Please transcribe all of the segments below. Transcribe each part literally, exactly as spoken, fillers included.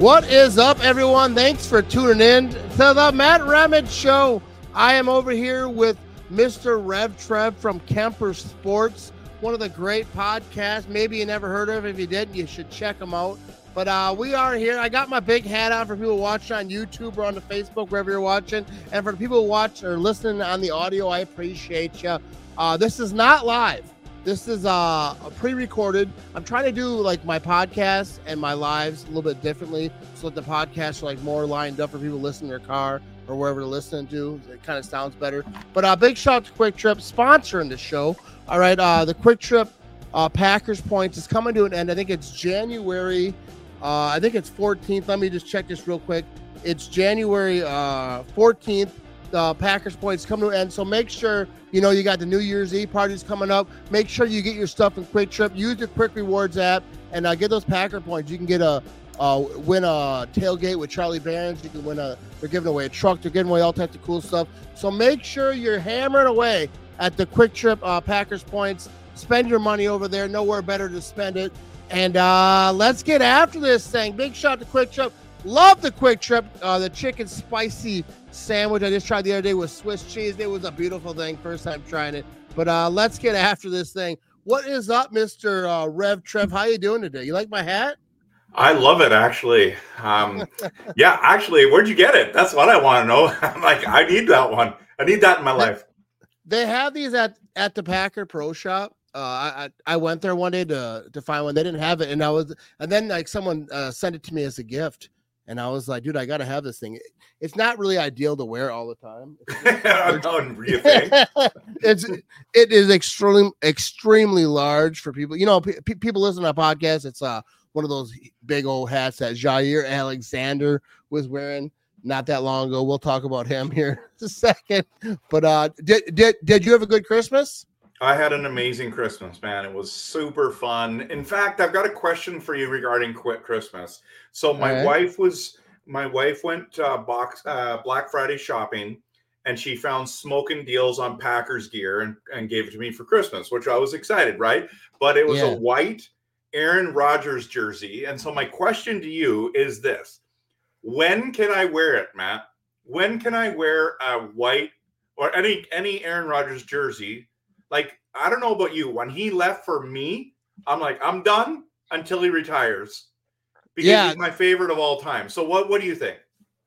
What is up, everyone? Thanks for tuning in to the Matt Ramage Show. I am over here with Mister Rev Trev from Kemper Sports, one of the great podcasts. Maybe you never heard of it. If you didn't, you should check them out. But uh, we are here. I got my big hat on for people watching on YouTube or on the Facebook, wherever you're watching. And for the people who watch or listening on the audio, I appreciate you. Uh, this is not live. This is uh, pre-recorded. I'm trying to do like my podcasts and my lives a little bit differently so that the podcasts are like more lined up for people listening in their car or wherever they're listening to. It kind of sounds better. But uh, big shout out to Quick Trip sponsoring the show. All right, uh, the Quick Trip uh, Packers Points is coming to an end. I think it's January. Uh, I think it's fourteenth. Let me just check this real quick. It's January uh, fourteenth. The Packers Points come to an end. So make sure, you know, you got the New Year's Eve parties coming up. Make sure you get your stuff in Quick Trip. Use the Quick Rewards app and uh, get those Packer points. You can get a uh, win a tailgate with Charlie Barons. You can win a. They're giving away a truck. They're giving away all types of cool stuff. So make sure you're hammering away at the Quick Trip uh, Packers Points. Spend your money over there. Nowhere better to spend it. And uh, let's get after this thing. Big shout out to Quick Trip. Love the Quick Trip. Uh, the chicken spicy sandwich I just tried the other day with Swiss cheese. It was a beautiful thing. First time trying it. But uh, let's get after this thing. What is up, Mister Uh, Rev Trev? How you doing today? You like my hat? I love it, actually. Um, yeah, actually, where'd you get it? That's what I want to know. I'm like, I need that one. I need that in my life. They have these at, at the Packer Pro Shop. Uh, I I went there one day to to find one. They didn't have it, and I was, and then like someone uh, sent it to me as a gift, and I was like, dude, I gotta have this thing. It's not really ideal to wear all the time. It's it is extremely extremely large for people. You know, p- people listen to a podcast. It's uh one of those big old hats that Jair Alexander was wearing not that long ago. We'll talk about him here in a second. But uh, did did did you have a good Christmas? I had an amazing Christmas, man. It was super fun. In fact, I've got a question for you regarding Quick Christmas. So my right. wife was, my wife went uh, box uh, Black Friday shopping, and she found smoking deals on Packers gear and, and gave it to me for Christmas, which I was excited, right? But it was Yeah. a white Aaron Rodgers jersey. And so my question to you is this: when can I wear it, Matt? When can I wear a white or any any Aaron Rodgers jersey? Like, I don't know about you. When he left for me, I'm like, I'm done until he retires. Because yeah. he's my favorite of all time. So what, what do you think?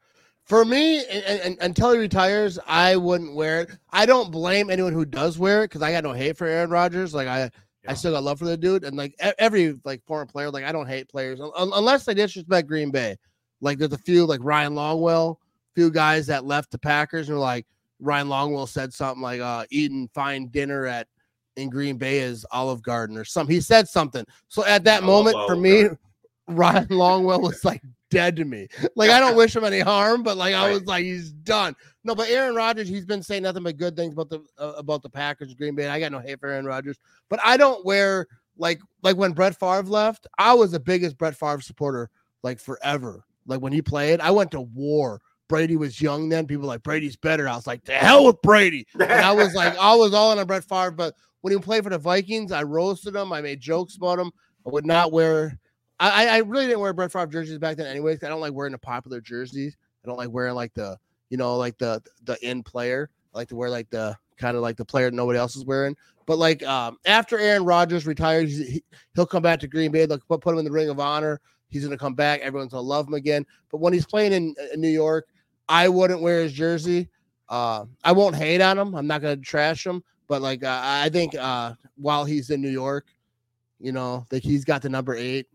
For me, and, and, until he retires, I wouldn't wear it. I don't blame anyone who does wear it because I got no hate for Aaron Rodgers. Like, I, yeah. I still got love for the dude. And, like, every, like, former player, like, I don't hate players unless they disrespect Green Bay. Like, there's a few, like, Ryan Longwell, few guys that left the Packers and were like, Ryan Longwell said something like uh, eating fine dinner at in Green Bay is Olive Garden or something. He said something. So at that I moment, for me, Garden. Ryan Longwell was like dead to me. Like, I don't wish him any harm, but like I was like, he's done. No, but Aaron Rodgers, he's been saying nothing but good things about the uh, about the Packers, Green Bay. And I got no hate for Aaron Rodgers, but I don't wear like like when Brett Favre left. I was the biggest Brett Favre supporter like forever. Like when he played, I went to war. Brady was young then. People were like, Brady's better. I was like, the hell with Brady. And I was like, I was all in on Brett Favre. But when he played for the Vikings, I roasted him. I made jokes about him. I would not wear – I I really didn't wear Brett Favre jerseys back then anyways. I don't like wearing the popular jerseys. I don't like wearing like the, you know, like the the in player. I like to wear like the kind of like the player nobody else is wearing. But like um, after Aaron Rodgers retires, he, he'll come back to Green Bay. They'll put him in the Ring of Honor. He's going to come back. Everyone's going to love him again. But when he's playing in, in New York, I wouldn't wear his jersey. Uh, I won't hate on him. I'm not going to trash him. But, like, uh, I think uh, while he's in New York, you know, like he's got the number eight.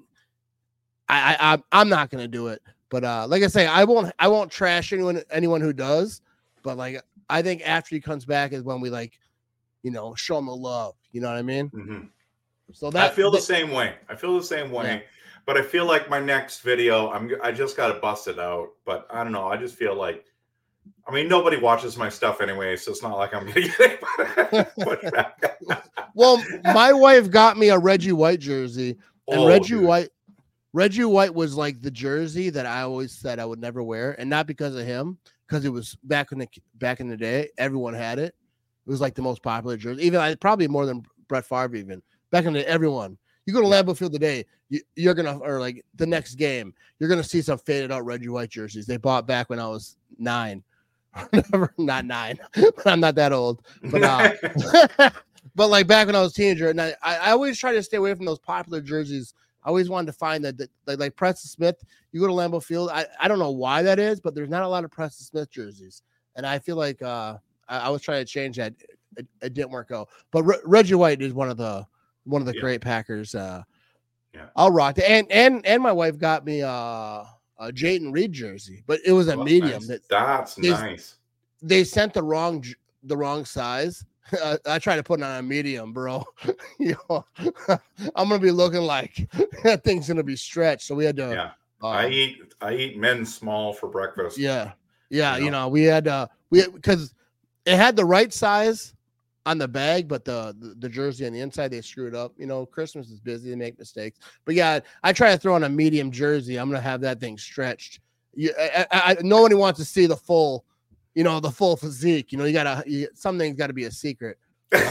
I, I, I'm not going to do it. But, uh, like I say, I won't I won't trash anyone anyone who does. But, like, I think after he comes back is when we, like, you know, show him the love. You know what I mean? Mm-hmm. So that I feel the same way. I feel the same way. Yeah. But I feel like my next video, I'm I just got to bust it out. But I don't know. I just feel like, I mean, nobody watches my stuff anyway, so it's not like I'm going to get it. Well, my wife got me a Reggie White jersey, and oh, Reggie dude. White, Reggie White was like the jersey that I always said I would never wear, and not because of him, because it was back in the back in the day, everyone had it. It was like the most popular jersey, even probably more than Brett Favre even back in the everyone. You go to Lambeau Field today, you, you're gonna or like the next game, you're gonna see some faded out Reggie White jerseys they bought back when I was nine. Not nine, but I'm not that old. But uh, but like back when I was a teenager, and I, I always try to stay away from those popular jerseys. I always wanted to find that, that like, like Preston Smith. You go to Lambeau Field, I, I don't know why that is, but there's not a lot of Preston Smith jerseys, and I feel like uh, I, I was trying to change that. It, it didn't work out. But Re- Reggie White is one of the one of the yeah. great Packers. Uh, yeah, I'll rock it. And and and my wife got me uh, a Jayden Reed jersey, but it was a oh, medium. Nice. That that's they, nice. They sent the wrong the wrong size. I, I try to put it on a medium, bro. you know, I'm gonna be looking like that thing's gonna be stretched. So we had to. Yeah, um, I eat I eat men's small for breakfast. Yeah, yeah. You know, you know we had uh we because it had the right size on the bag, but the, the the jersey on the inside they screwed up. You know, Christmas is busy; they make mistakes. But yeah, I try to throw on a medium jersey. I'm gonna have that thing stretched. You, I, I, nobody wants to see the full. You know, the full physique, you know, you gotta, you, something's got to be a secret. But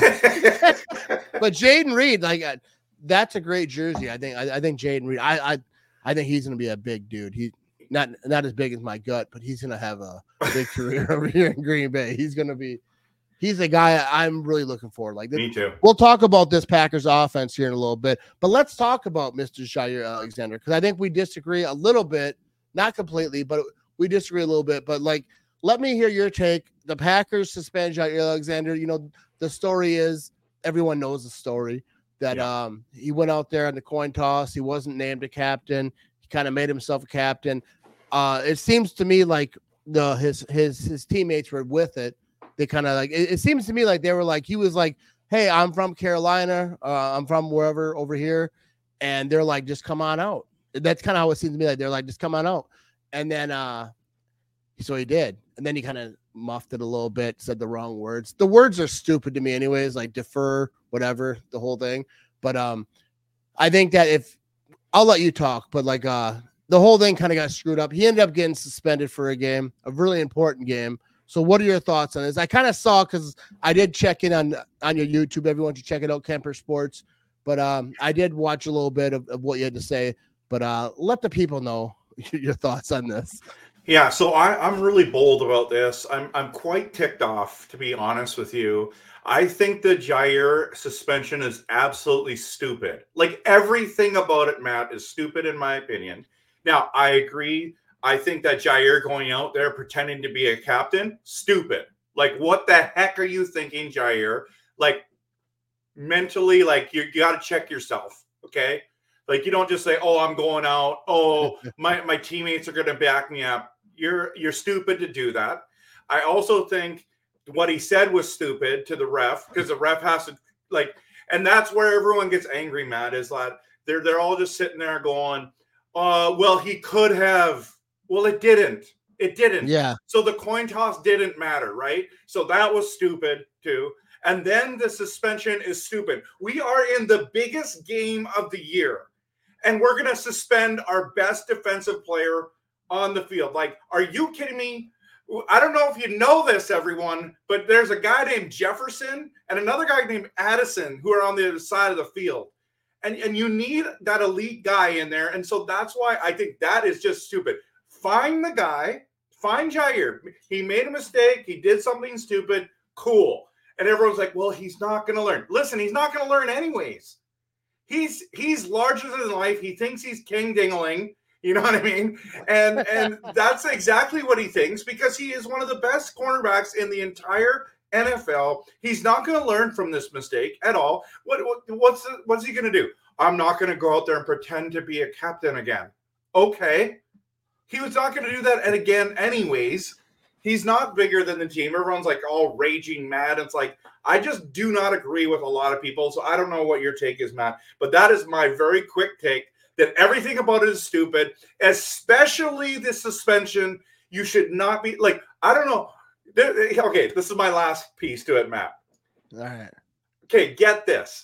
Jayden Reed, like, uh, that's a great jersey. I think, I, I think Jayden Reed, I, I, I think he's going to be a big dude. He not, not as big as my gut, but he's going to have a big career over here in Green Bay. He's going to be, he's a guy I'm really looking for. Like, me too. We'll talk about this Packers offense here in a little bit, but let's talk about Mister Jaire Alexander, because I think we disagree a little bit, not completely, but we disagree a little bit. But like, let me hear your take. The Packers suspend Jaire Alexander. You know, the story is everyone knows the story that yeah. um, he went out there on the coin toss. He wasn't named a captain. He kind of made himself a captain. Uh, it seems to me like the his his his teammates were with it. They kind of like it, it seems to me like they were like he was like, "Hey, I'm from Carolina. Uh, I'm from wherever over here," and they're like, "Just come on out." That's kind of how it seems to me. Like they're like, "Just come on out," and then uh, so he did. And then he kind of muffed it a little bit, said the wrong words. The words are stupid to me anyways, like defer, whatever, the whole thing. But um, I think that if I'll let you talk, but like uh, the whole thing kind of got screwed up. He ended up getting suspended for a game, a really important game. So what are your thoughts on this? I kind of saw, because I did check in on, on your YouTube. Everyone should check it out, Kemper Sports. But um, I did watch a little bit of, of what you had to say. But uh, let the people know your thoughts on this. Yeah, so I, I'm really bold about this. I'm I'm quite ticked off, to be honest with you. I think the Jaire suspension is absolutely stupid. Like, everything about it, Matt, is stupid in my opinion. Now, I agree. I think that Jaire going out there pretending to be a captain, stupid. Like, what the heck are you thinking, Jaire? Like, mentally, like, you, you got to check yourself, okay? Like, you don't just say, oh, I'm going out. Oh, my, my teammates are going to back me up. You're you're stupid to do that. I also think what he said was stupid to the ref, because the ref has to, like, and that's where everyone gets angry, Matt, is that they're they're all just sitting there going, uh, well, he could have. Well, it didn't. It didn't. Yeah. So the coin toss didn't matter, right? So that was stupid too. And then the suspension is stupid. We are in the biggest game of the year, and we're going to suspend our best defensive player on the field. Like, are you kidding me? I don't know if you know this, everyone, but there's a guy named Jefferson and another guy named Addison who are on the other side of the field. And, and you need that elite guy in there. And so that's why I think that is just stupid. Find the guy, find Jaire. He made a mistake. He did something stupid. Cool. And everyone's like, well, he's not going to learn. Listen, he's not going to learn anyways. He's, he's larger than life. He thinks he's King Dingling. You know what I mean? And and that's exactly what he thinks, because he is one of the best cornerbacks in the entire N F L. He's not going to learn from this mistake at all. What, what what's what's he going to do? I'm not going to go out there and pretend to be a captain again. Okay. He was not going to do that and again anyways. He's not bigger than the team. Everyone's like all raging mad. It's like, I just do not agree with a lot of people. So I don't know what your take is, Matt, but that is my very quick take. That everything about it is stupid, especially the suspension. You should not be like, I don't know. Okay, this is my last piece to it, Matt. All right. Okay, get this.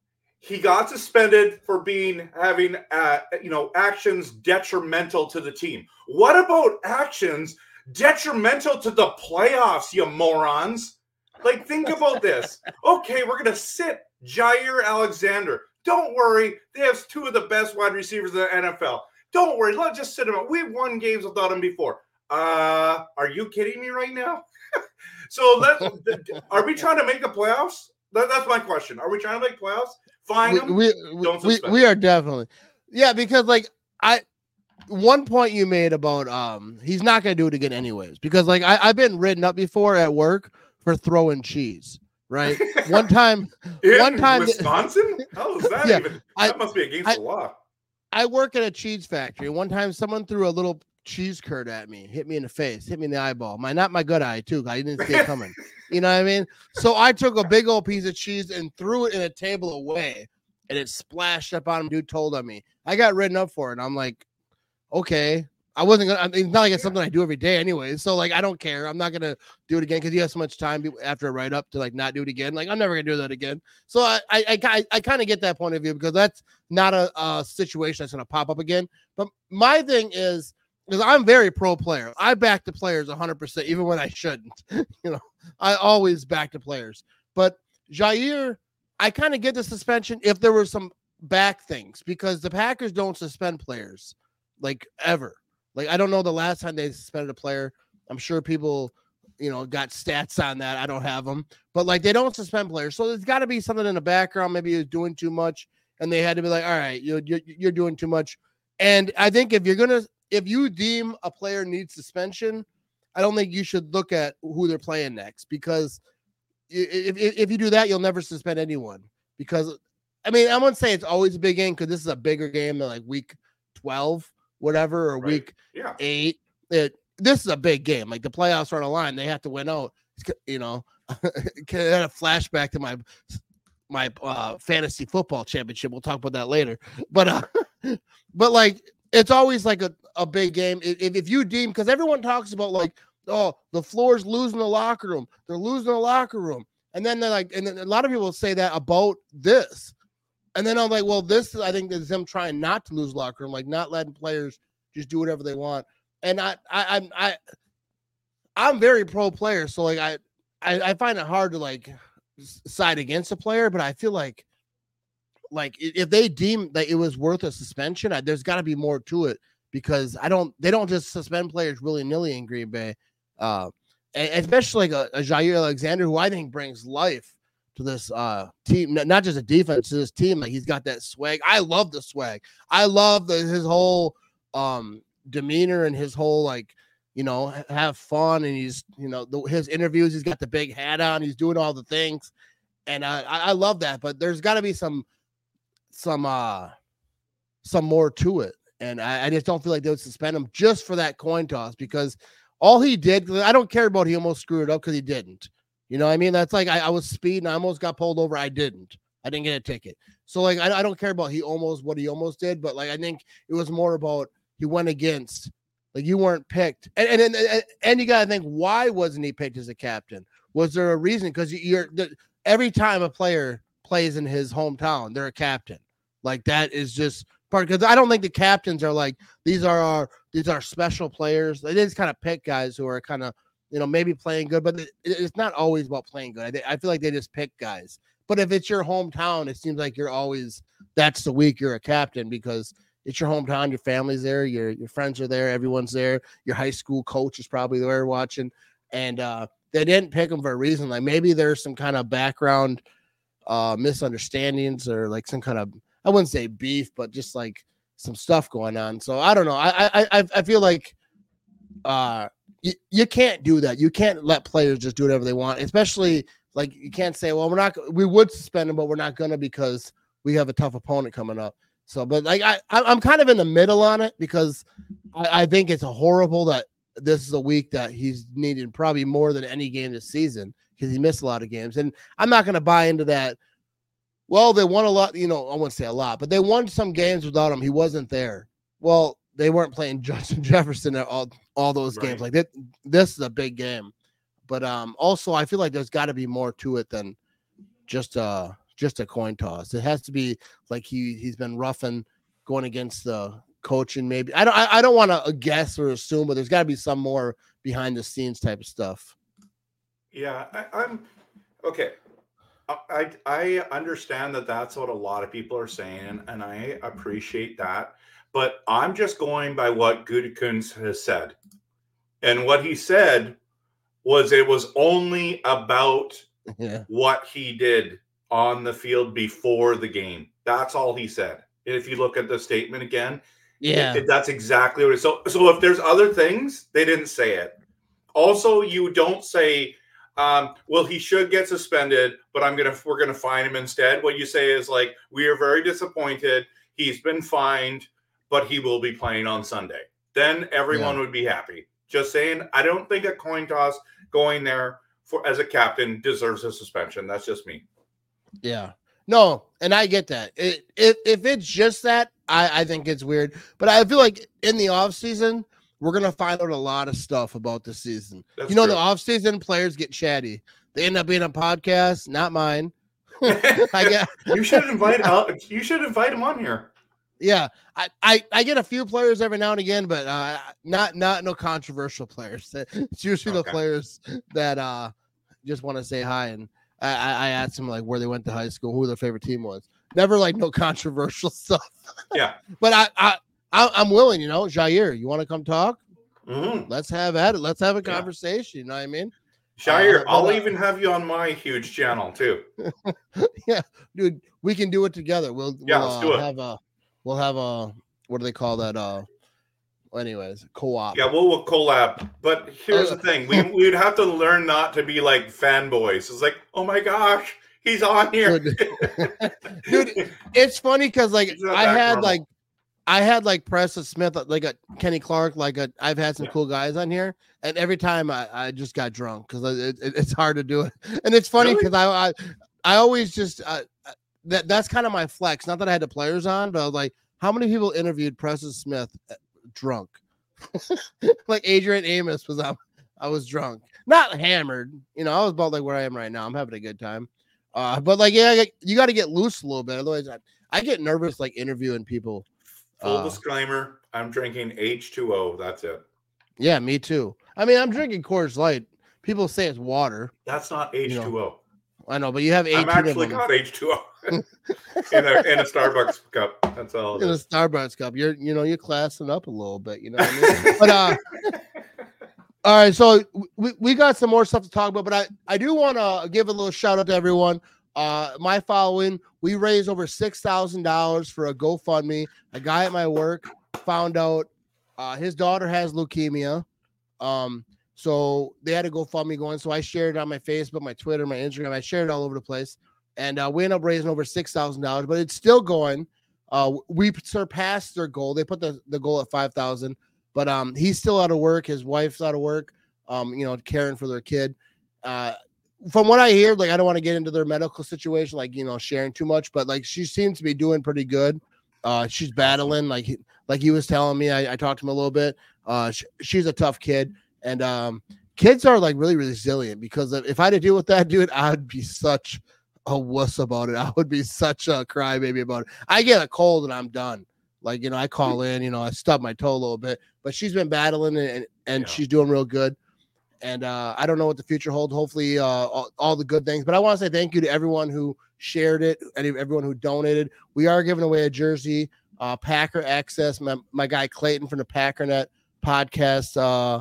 He got suspended for being having, uh, you know, actions detrimental to the team. What about actions detrimental to the playoffs, you morons? Like, think about this. Okay, we're going to sit Jaire Alexander, Don't worry. They have two of the best wide receivers in the N F L. Don't worry. Let's just sit them out. We've won games without them before. Uh, are you kidding me right now? So let's, are we trying to make the playoffs? That, that's my question. Are we trying to make playoffs? Fine them. We, we, Don't we, suspend. we are definitely. Yeah, because like I one point you made about um he's not gonna do it again anyways. Because like I, I've been written up before at work for throwing cheese. Right. One time In one time Wisconsin? How is that Yeah, even? I- That must be against I- the law. I work at a cheese factory. One time someone threw a little cheese curd at me, hit me in the face, hit me in the eyeball. My not my good eye too. I didn't see it coming. You know what I mean? So I took a big old piece of cheese and threw it in a table away, and it splashed up on him. Dude told on me. I got written up for it. And I'm like, okay. I wasn't gonna. It's not like it's something I do every day, anyway. So like, I don't care. I'm not gonna do it again because you have so much time after a write up to like not do it again. Like, I'm never gonna do that again. So I I I, I kind of get that point of view because that's not a, a situation that's gonna pop up again. But my thing is, is I'm very pro player. I back the players one hundred percent, even when I shouldn't. You know, I always back the players. But Jaire, I kind of get the suspension if there were some back things because the Packers don't suspend players like ever. Like, I don't know the last time they suspended a player. I'm sure people, you know, got stats on that. I don't have them. But, like, they don't suspend players. So there's got to be something in the background. Maybe he was doing too much, and they had to be like, all right, you're, you're, you're doing too much. And I think if you're going to – if you deem a player needs suspension, I don't think you should look at who they're playing next because if, if, if you do that, you'll never suspend anyone. Because, I mean, I wouldn't say it's always a big game because this is a bigger game than, like, week twelve. Whatever, or Right. week Yeah. eight. It this is a big game. Like the playoffs are on the line. They have to win out. You know, can I had a flashback to my my uh, fantasy football championship. We'll talk about that later. But uh, but like it's always like a, a big game. If if you deem because everyone talks about like, oh, the floor's losing the locker room. They're losing the locker room. And then they're like, and then a lot of people say that about this. And then I'm like, well, this I think is them trying not to lose locker room, like not letting players just do whatever they want. And I, I, I'm, I, I'm very pro player, so like I, I, I find it hard to like side against a player, but I feel like, like if they deem that it was worth a suspension, I, there's got to be more to it because I don't, they don't just suspend players willy nilly in Green Bay, uh, and especially like a, a Jaire Alexander, who I think brings life to this uh team, not just a defense, to this team. Like he's got that swag. I love the swag. I love the his whole um demeanor and his whole like, you know, have fun. And he's, you know, the, his interviews, he's got the big hat on, he's doing all the things. And I I love that, but there's got to be some some uh some more to it. And I, I just don't feel like they would suspend him just for that coin toss because all he did, I don't care about he almost screwed it up because he didn't. You know what I mean? That's like I, I was speeding. I almost got pulled over. I didn't. I didn't get a ticket. So like I, I don't care about he almost what he almost did, but like I think it was more about he went against. Like you weren't picked, and and and, and you got to think why wasn't he picked as a captain? Was there a reason? Because you're every time a player plays in his hometown, they're a captain. Like that is just part because I don't think the captains are like these are our these are special players. They just kind of pick guys who are kind of, you know, maybe playing good, but it's not always about playing good. I feel like they just pick guys. But if it's your hometown, it seems like you're always, that's the week you're a captain because it's your hometown, your family's there, your your friends are there, everyone's there, your high school coach is probably there watching. And uh, they didn't pick him for a reason. Like maybe there's some kind of background uh, misunderstandings or like some kind of, I wouldn't say beef, but just like some stuff going on. So I don't know. I I I feel like uh You, you can't do that. You can't let players just do whatever they want, especially like you can't say, well, we're not, we would suspend them, but we're not going to because we have a tough opponent coming up. So, but like, I, I'm kind of in the middle on it because I, I think it's a horrible that this is a week that he's needed probably more than any game this season because he missed a lot of games. And I'm not going to buy into that. Well, they won a lot, you know, I wouldn't say a lot, but they won some games without him. He wasn't there. Well, they weren't playing Justin Jefferson at all, all those Right. games. Like that, this is a big game. But um, also, I feel like there's got to be more to it than just uh just a coin toss. It has to be like he he's been roughing going against the coach and maybe I don't I, I don't want to guess or assume, but there's got to be some more behind the scenes type of stuff. Yeah, I, I'm okay. I I understand that that's what a lot of people are saying, and I appreciate that. But I'm just going by what Gutekunst has said, and what he said was it was only about Yeah. what he did on the field before the game. That's all he said. And if you look at the statement again, Yeah. it, it, that's exactly what it is. So, so if there's other things, they didn't say it. Also, you don't say, um, well, he should get suspended, but I'm gonna we're gonna fine him instead. What you say is like, we are very disappointed. He's been fined, but he will be playing on Sunday. Then everyone Yeah. would be happy. Just saying, I don't think a coin toss going there for as a captain deserves a suspension. That's just me. Yeah. No, and I get that. It, if if it's just that, I, I think it's weird. But I feel like in the off season, we're gonna find out a lot of stuff about the season. That's you know, true. the off season players get chatty. They end up being a podcast, not mine. I get you should invite uh, you should invite him on here. Yeah, I, I, I get a few players every now and again, but uh, not not no controversial players. It's usually Okay. the players that uh just want to say hi, and I, I, I asked them like where they went to high school, who their favorite team was. Never like no controversial stuff. Yeah, but I I, I I'm willing, you know, Jair, you want to come talk? mm-hmm. Let's have at it. Let's have a Yeah. conversation. You know what I mean? Jair, Uh, I'll but, uh, even have you on my huge channel too. Yeah, dude, we can do it together. We'll, Yeah, we'll let's uh, do it. have a we'll have a what do they call that? Uh, anyways, co-op. Yeah, we'll, we'll collab. But here's Uh, the thing: we we'd have to learn not to be like fanboys. It's like, oh my gosh, he's on here, Dude, dude, it's funny because like It's not I that had normal. like I had like Preston Smith, like a Kenny Clark, like a I've had some Yeah. cool guys on here, and every time I, I just got drunk because it, it, it's hard to do it, and it's funny Really? because I, I I always just uh, that that's kind of my flex. Not that I had the players on, but I was like, how many people interviewed Preston Smith uh, drunk? Like Adrian Amos was out. I was drunk, not hammered. You know, I was about like where I am right now. I'm having a good time. Uh, but like, yeah, you got to get loose a little bit. Otherwise, I, I get nervous like interviewing people. Full Uh, disclaimer: I'm drinking H two O. That's it. Yeah, me too. I mean, I'm drinking Coors Light. People say it's water. That's not H two O. I know, but you have eighteen I'm of actually them got H two O in a in a Starbucks cup. That's all. in It a is. Starbucks cup. You're, you know, you're classing up a little bit. You know what I mean? But uh, all right. So we, we got some more stuff to talk about, but I I do want to give a little shout out to everyone. Uh, my following, we raised over six thousand dollars for a GoFundMe. A guy at my work found out uh, his daughter has leukemia. Um, so they had a GoFundMe going. So I shared it on my Facebook, my Twitter, my Instagram. I shared it all over the place, and uh, we ended up raising over six thousand dollars. But it's still going. Uh, we surpassed their goal. They put the, the goal at five thousand, but um, he's still out of work. His wife's out of work. Um, you know, caring for their kid. Uh, from what I hear, like I don't want to get into their medical situation, like you know, sharing too much, but like she seems to be doing pretty good. Uh, she's battling, like he, like he was telling me. I, I talked to him a little bit. Uh, sh- she's a tough kid, and um, kids are like really resilient because if I had to deal with that, dude, I'd be such a wuss about it. I would be such a crybaby about it. I get a cold and I'm done. Like you know, I call in, you know, I stub my toe a little bit, but she's been battling and and Yeah. she's doing real good. And uh, I don't know what the future holds. Hopefully, uh, all, all the good things. But I want to say thank you to everyone who shared it and everyone who donated. We are giving away a jersey, uh, Packer Access. My, my guy Clayton from the Packernet podcast. Uh,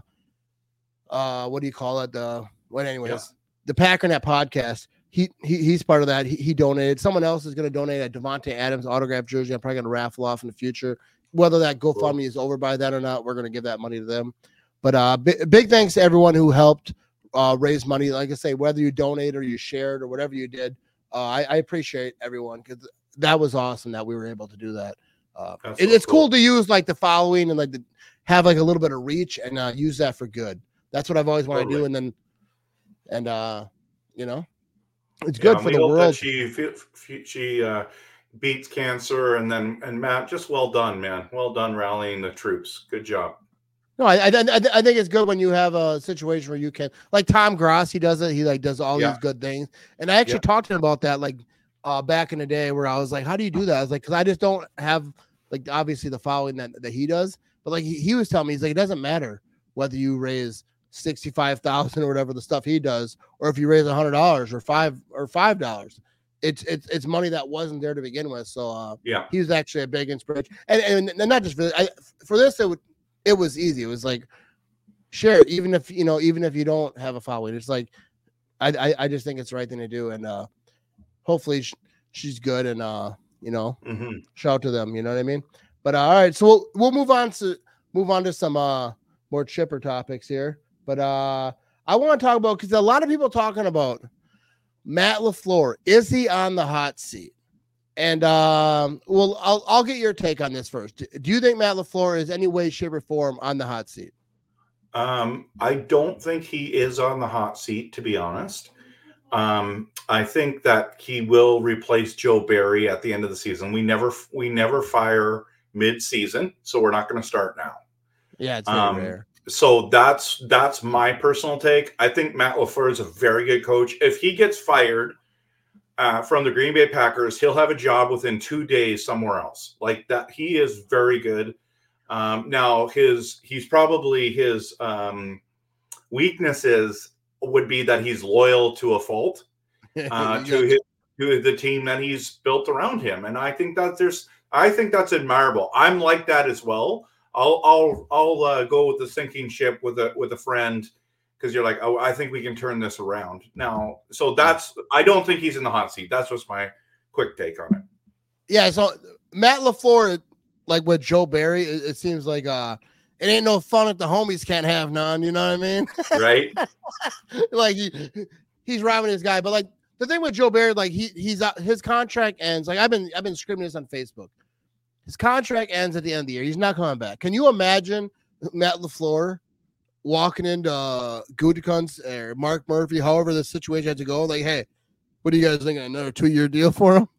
uh, what do you call it? The what? Anyways, Yeah. the Packernet podcast. He, he he's part of that. He, he donated. Someone else is going to donate a Devontae Adams autographed jersey. I'm probably going to raffle off in the future. Whether that GoFundMe Cool. is over by then or not, we're going to give that money to them. But uh, big, big thanks to everyone who helped uh, raise money. Like I say, whether you donate or you shared or whatever you did, uh, I, I appreciate everyone because that was awesome that we were able to do that. Uh, That's it- so it's cool. cool. to use like the following and like the, have like a little bit of reach and uh, use that for good. That's what I've always wanted to do. Totally. And then, and uh, you know, it's Yeah, good for we the hope that world. she fe- she uh, beats cancer, and then and Matt, just well done, man. Well done rallying the troops. Good job. No, I, I I I think it's good when you have a situation where you can, like Tom Gross, he does it. He like does all Yeah. these good things, and I actually Yeah. talked to him about that, like uh, back in the day, where I was like, "How do you do that?" I was like, "Cause I just don't have like obviously the following that that he does." But like he, he was telling me, he's like, "It doesn't matter whether you raise sixty-five thousand or whatever the stuff he does, or if you raise a hundred dollars or five or five dollars, it's it's it's money that wasn't there to begin with. So uh, yeah, he was actually a big inspiration, and and, and not just for I, for this. It would it was easy. It was like share it, even if you know even if you don't have a following. It's like I I, I just think it's the right thing to do, and uh, hopefully she, she's good, and uh, you know, mm-hmm. shout out to them. You know what I mean? But uh, all right, so we'll we'll move on to move on to some uh more chipper topics here. But uh, I want to talk about, because a lot of people talking about Matt LaFleur. Is he on the hot seat? And um, well, I'll I'll get your take on this first. Do you think Matt LaFleur is any way, shape, or form on the hot seat? Um, I don't think he is on the hot seat, to be honest. Um, I think that he will replace Joe Barry at the end of the season. We never we never fire mid-season, so we're not going to start now. Yeah, it's very um, rare. So that's that's my personal take. I think Matt LaFleur is a very good coach. If he gets fired uh, from the Green Bay Packers, he'll have a job within two days somewhere else. Like that, he is very good. Um, now, his he's probably his um, weaknesses would be that he's loyal to a fault uh, to his to the team that he's built around him, and I think that there's I think that's admirable. I'm like that as well. I'll I'll I'll uh, go with the sinking ship with a with a friend, because you're like, oh, I think we can turn this around now. So that's I don't think he's in the hot seat. That's just my quick take on it. Yeah. So Matt LaFleur, like with Joe Barry, it, it seems like uh, it ain't no fun if the homies can't have none. You know what I mean? Right. Like he, he's robbing his guy, but like the thing with Joe Barry, like he he's uh, his contract ends. Like I've been I've been screaming this on Facebook. His contract ends at the end of the year. He's not coming back. Can you imagine Matt LaFleur walking into uh, Gutekunst or Mark Murphy, however the situation had to go? Like, hey, what do you guys think? Another two-year deal for him?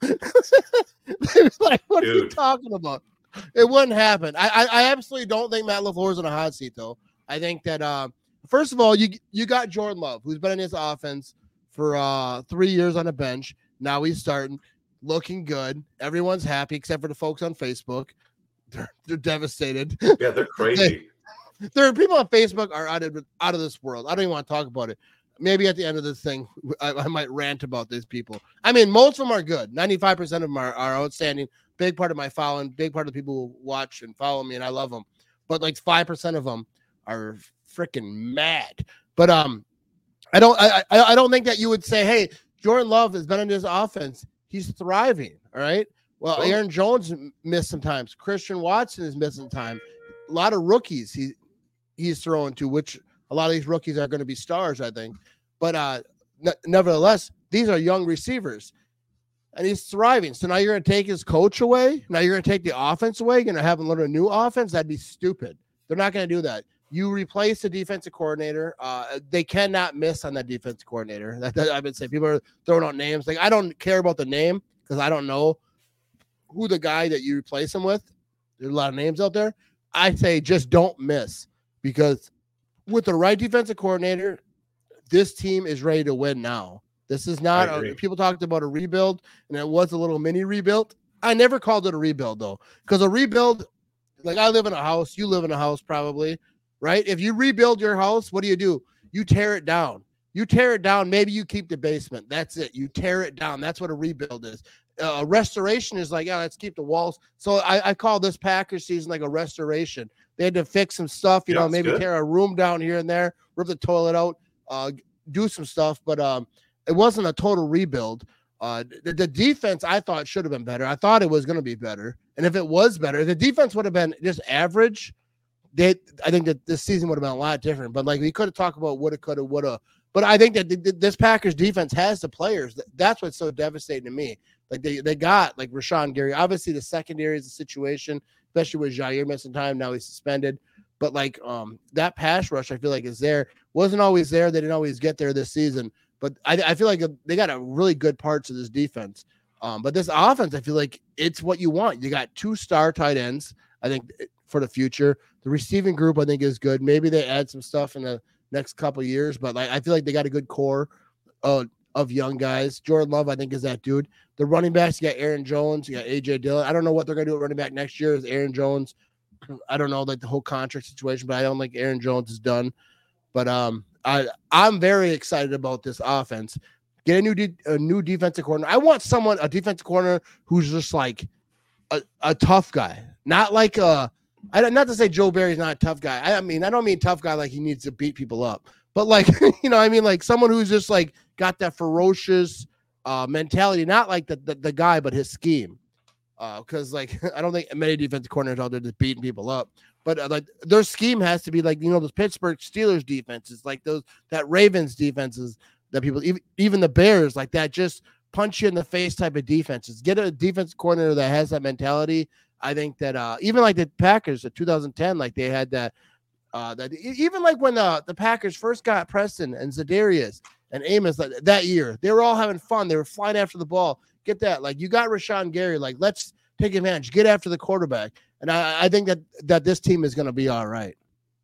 Like, what Dude. Are you talking about? It wouldn't happen. I, I, I absolutely don't think Matt LaFleur is in a hot seat, though. I think that, uh, first of all, you you got Jordan Love, who's been in his offense for uh, three years on a bench. Now he's starting. Looking good. Everyone's happy except for the folks on Facebook. They're, they're devastated. Yeah, they're crazy. There are people on Facebook are out of out of this world. I don't even want to talk about it. Maybe at the end of this thing, I, I might rant about these people. I mean, most of them are good. ninety-five percent of them are, are outstanding. Big part of my following. Big part of the people who watch and follow me, and I love them. But like five percent of them are freaking mad. But um, I don't I, I I don't think that you would say, hey, Jordan Love has been in this offense. He's thriving, all right? Well, Aaron Jones missed some times. Christian Watson is missing time. A lot of rookies he he's throwing to, which a lot of these rookies are going to be stars, I think. But uh, n- nevertheless, these are young receivers, and he's thriving. So now you're going to take his coach away? Now you're going to take the offense away? You're going to have him learn a new offense? That'd be stupid. They're not going to do that. You replace the defensive coordinator. Uh, they cannot miss on that defensive coordinator. That, that, I've been saying people are throwing out names. Like I don't care about the name because I don't know who the guy that you replace him with. There's a lot of names out there. I say just don't miss, because with the right defensive coordinator, this team is ready to win now. This is not a, people talked about a rebuild, and it was a little mini rebuild. I never called it a rebuild though, because a rebuild, like I live in a house, you live in a house probably. Right? If you rebuild your house, what do you do? You tear it down. You tear it down. Maybe you keep the basement. That's it. You tear it down. That's what a rebuild is. Uh, a restoration is like, yeah, let's keep the walls. So I, I call this Packers season like a restoration. They had to fix some stuff, you yeah, know, maybe good. Tear a room down here and there, rip the toilet out, uh, do some stuff. But um, it wasn't a total rebuild. Uh, the, the defense I thought should have been better. I thought it was going to be better. And if it was better, the defense would have been just average. They, I think that this season would have been a lot different, but like we could have talked about woulda, coulda, woulda. But I think that th- th- this Packers defense has the players. That's what's so devastating to me. Like they, they got like Rashawn Gary. Obviously, the secondary is a situation, especially with Jair missing time. Now he's suspended. But like um, that pass rush, I feel like is there. Wasn't always there. They didn't always get there this season. But I, I feel like they got a really good parts of this defense. Um, but this offense, I feel like it's what you want. You got two star tight ends, I think, for the future. The receiving group, I think, is good. Maybe they add some stuff in the next couple of years, but like I feel like they got a good core uh, of young guys. Jordan Love, I think, is that dude. The running backs, you got Aaron Jones, you got A J Dillon. I don't know what they're going to do at running back next year. Is Aaron Jones? I don't know, like the whole contract situation, but I don't think Aaron Jones is done. But um, I I'm very excited about this offense. Get a new de- a new defensive corner. I want someone a defensive corner who's just like a, a tough guy, not like a. I don't, not to say Joe Barry's not a tough guy. I, I mean, I don't mean tough guy like he needs to beat people up, but like you know, I mean like someone who's just like got that ferocious uh, mentality, not like the, the the guy, but his scheme. Because uh, like I don't think many defensive corners out there just beating people up, but uh, like their scheme has to be like you know those Pittsburgh Steelers defenses, like those that Ravens defenses that people even even the Bears like that just punch you in the face type of defenses. Get a defensive coordinator that has that mentality. I think that uh, even like the Packers in two thousand ten, like they had that uh, that even like when the the Packers first got Preston and Za'Darius and Amos like, that year, they were all having fun. They were flying after the ball. Get that. Like you got Rashawn Gary. Like let's take advantage. Get after the quarterback. And I, I think that that this team is going to be all right.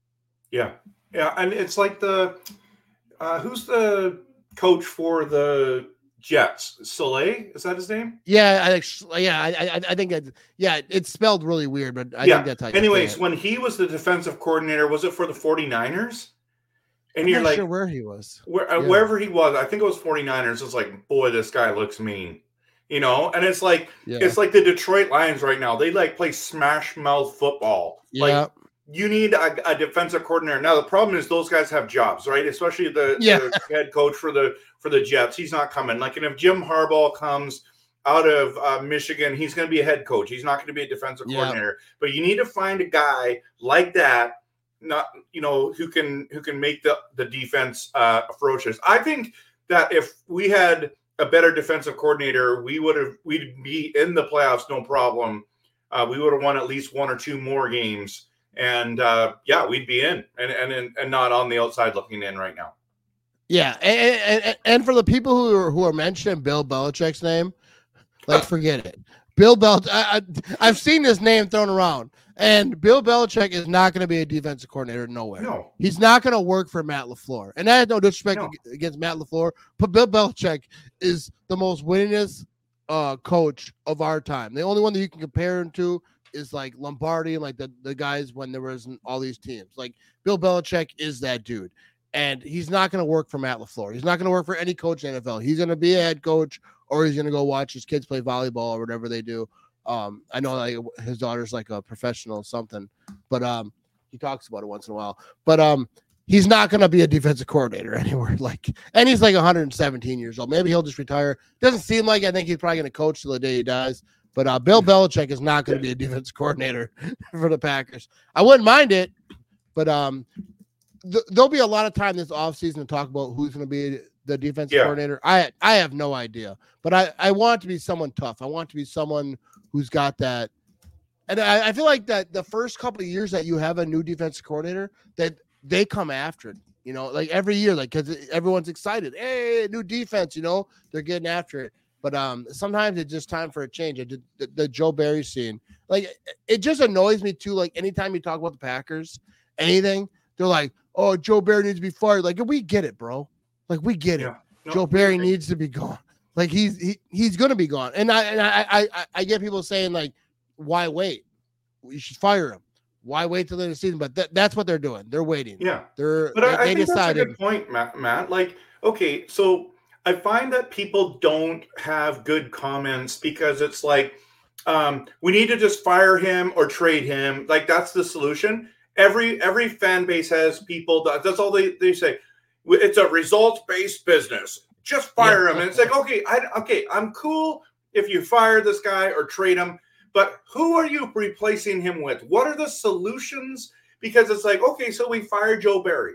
Yeah, yeah, and it's like the uh, who's the coach for the Jets? Soleil, is that his name? Yeah, I yeah, I I, I think it, yeah, it's spelled really weird, but I yeah. think that's how. You Anyways, say it. When he was the defensive coordinator, was it for the 49ers? And I'm you're not like, sure where he was. Where, uh, yeah. Wherever he was, I think it was 49ers. It's like, boy, this guy looks mean. You know, and it's like yeah. it's like the Detroit Lions right now. They like play smash mouth football. Yeah. Like you need a, a defensive coordinator. Now the problem is those guys have jobs, right? Especially the, yeah. the head coach for the for the Jets. He's not coming. Like, and if Jim Harbaugh comes out of uh, Michigan, he's going to be a head coach. He's not going to be a defensive yeah. coordinator. But you need to find a guy like that, not you know, who can who can make the the defense uh, ferocious. I think that if we had a better defensive coordinator, we would have we'd be in the playoffs, no problem. Uh, we would have won at least one or two more games, and uh, yeah, we'd be in, and and and not on the outside looking in right now. Yeah, and and, and for the people who are who are mentioning Bill Belichick's name, like forget it. Bill Belichick, I, I, I've seen this name thrown around, and Bill Belichick is not going to be a defensive coordinator nowhere. No. He's not going to work for Matt LaFleur. And I have no disrespect no. against Matt LaFleur, but Bill Belichick is the most winningest uh, coach of our time. The only one that you can compare him to is like Lombardi and like the, the guys when there was all these teams. Like Bill Belichick is that dude. And he's not going to work for Matt LaFleur. He's not going to work for any coach in the N F L. He's going to be a head coach, or he's going to go watch his kids play volleyball or whatever they do. Um, I know like his daughter's like a professional or something, but um, he talks about it once in a while. But um, he's not going to be a defensive coordinator anywhere. Like, and he's like one hundred seventeen years old. Maybe he'll just retire. Doesn't seem like. I think he's probably going to coach till the day he dies. But uh, Bill Belichick is not going to be a defensive coordinator for the Packers. I wouldn't mind it, but um. Th- there'll be a lot of time this offseason to talk about who's going to be the defensive yeah. coordinator. I I have no idea, but I, I want it to be someone tough. I want it to be someone who's got that. And I, I feel like that the first couple of years that you have a new defensive coordinator, that they come after it, you know, like every year, like because everyone's excited. Hey, new defense, you know, they're getting after it. But um, sometimes it's just time for a change. I did the, the Joe Barry scene. Like it just annoys me too. Like anytime you talk about the Packers, anything, they're like, oh, Joe Barry needs to be fired. Like, we get it, bro. Like, we get it. Yeah. No, Joe Barry needs to be gone. Like, he's he, he's gonna be gone. And I and I, I I I get people saying like, why wait? You should fire him. Why wait till the end of the season? But th- that's what they're doing. They're waiting. Yeah. They're but they, I, I they think decided. That's a good point, Matt. Matt. Like, okay, so I find that people don't have good comments because it's like, um, we need to just fire him or trade him. Like, that's the solution. Every every fan base has people. That, that's all they, they say. It's a results based business. Just fire yeah. him. And it's like, okay, I okay, I'm cool if you fire this guy or trade him, but who are you replacing him with? What are the solutions? Because it's like, okay, so we fired Joe Barry,